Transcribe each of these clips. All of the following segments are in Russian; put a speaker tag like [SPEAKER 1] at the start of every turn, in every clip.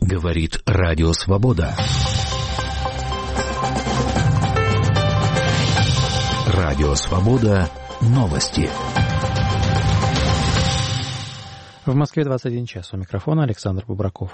[SPEAKER 1] Говорит Радио Свобода. Радио Свобода. Новости.
[SPEAKER 2] В Москве 21 час. У микрофона Александр Бубраков.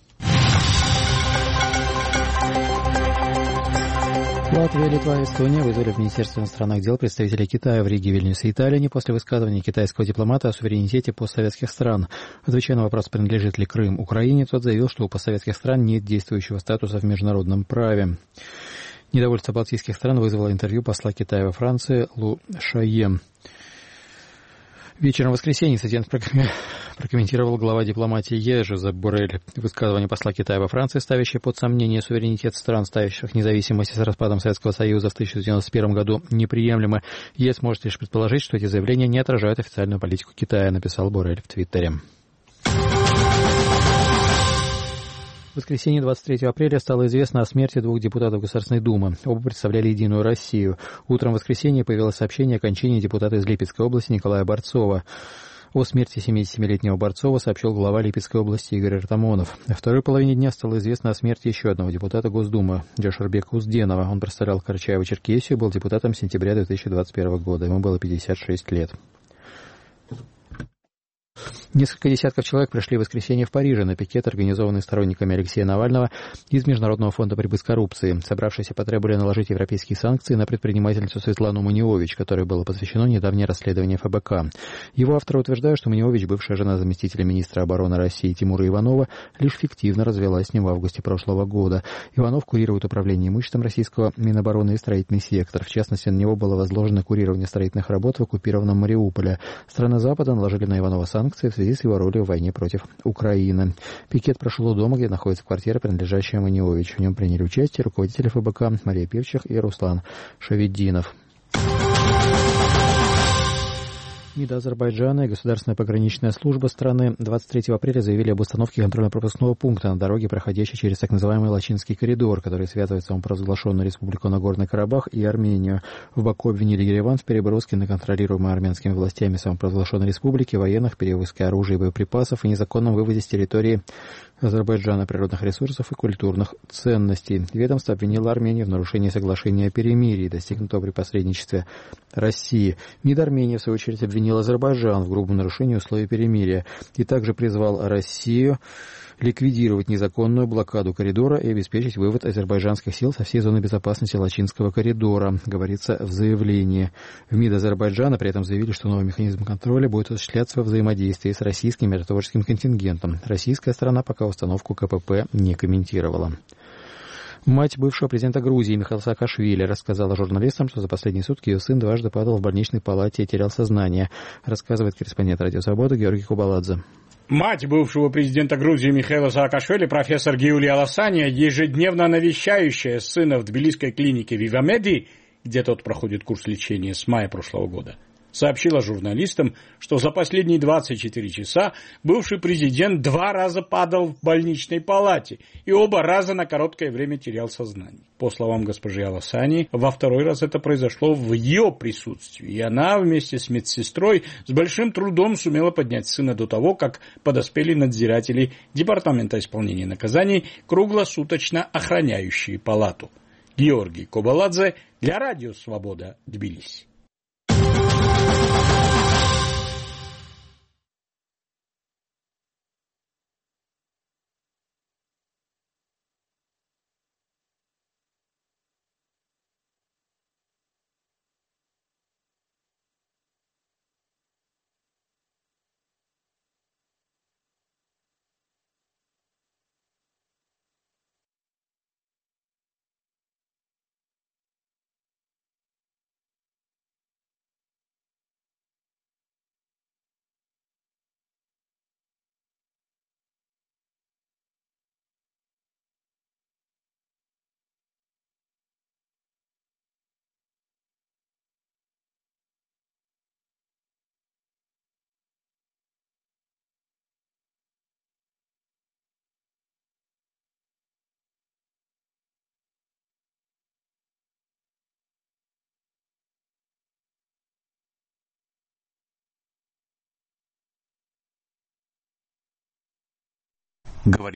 [SPEAKER 2] Латвия, Литва и Эстония вызвали в Министерство иностранных дел представителей Китая в Риге, Вильнюсе и Таллине после высказывания китайского дипломата о суверенитете постсоветских стран. Отвечая на вопрос, принадлежит ли Крым Украине, тот заявил, что у постсоветских стран нет действующего статуса в международном праве. Недовольство балтийских стран вызвало интервью посла Китая во Франции Лу Шае. Вечером в воскресенье инцидент прокомментировал глава дипломатии Жозеп Боррель. Высказывание посла Китая во Франции, ставящее под сомнение суверенитет стран, ставящих независимость с распадом Советского Союза в 1991 году, неприемлемо. ЕС может лишь предположить, что эти заявления не отражают официальную политику Китая, написал Боррель в Твиттере. В воскресенье 23 апреля стало известно о смерти двух депутатов Государственной Думы. Оба представляли «Единую Россию». Утром в воскресенье появилось сообщение о кончине депутата из Липецкой области Николая Борцова. О смерти 77-летнего Борцова сообщил глава Липецкой области Игорь Артамонов. Во второй половине дня стало известно о смерти еще одного депутата Госдумы, Джошербека Узденова. Он представлял Карачаево-Черкесию, был депутатом с сентября 2021 года. Ему было 56 лет. Несколько десятков человек пришли в воскресенье в Париже на пикет, организованный сторонниками Алексея Навального из Международного фонда борьбы с коррупцией. Собравшиеся потребовали наложить европейские санкции на предпринимательницу Светлану Маниович, которой было посвящено недавнее расследование ФБК. Его авторы утверждают, что Маниович, бывшая жена заместителя министра обороны России Тимура Иванова, лишь фиктивно развелась с ним в августе прошлого года. Иванов курирует управление имуществом российского Минобороны и строительный сектор. В частности, на него было возложено курирование строительных работ в оккупированном Мариуполе. Страны Запада наложили на Иванова санкции в связи с его ролью в войне против Украины. Пикет прошел у дома, где находится квартира, принадлежащая Маниович. В нем приняли участие руководители ФБК Мария Певчих и Руслан Шаведдинов. МИД Азербайджана и Государственная пограничная служба страны 23 апреля заявили об установке контрольно-пропускного пункта на дороге, проходящей через так называемый Лачинский коридор, который связывает самопровозглашенную Республику Нагорный Карабах и Армению. В Баку обвинили Ереван в переброске на контролируемые армянскими властями самопровозглашенной республики военных, перевозке оружия и боеприпасов и незаконном вывозе с территории Азербайджана природных ресурсов и культурных ценностей. Ведомство обвинило Армению в нарушении соглашения о перемирии, достигнутого при посредничестве России. МИД Армении, в свою очередь, обвинил Азербайджан в грубом нарушении условий перемирия и также призвал Россию ликвидировать незаконную блокаду коридора и обеспечить вывод азербайджанских сил со всей зоны безопасности Лачинского коридора, говорится в заявлении. В МИД Азербайджана при этом заявили, что новый механизм контроля будет осуществляться во взаимодействии с российским миротворческим контингентом. Российская сторона пока установку КПП не комментировала. Мать бывшего президента Грузии Михаила Саакашвили рассказала журналистам, что за последние сутки ее сын дважды падал в больничной палате и терял сознание, рассказывает корреспондент Радио Свобода Георгий Кубаладзе.
[SPEAKER 3] Мать бывшего президента Грузии Михаила Саакашвили, профессор Гиулия Аласания, ежедневно навещающая сына в тбилисской клинике Вивамеди, где тот проходит курс лечения с мая прошлого года, сообщила журналистам, что за последние 24 часа бывший президент 2 раза падал в больничной палате и оба раза на короткое время терял сознание. По словам госпожи Аласани, во второй раз это произошло в ее присутствии, и она вместе с медсестрой с большим трудом сумела поднять сына до того, как подоспели надзиратели Департамента исполнения наказаний, круглосуточно охраняющие палату. Георгий Кобаладзе для Радио Свобода, Тбилиси.
[SPEAKER 1] Говорит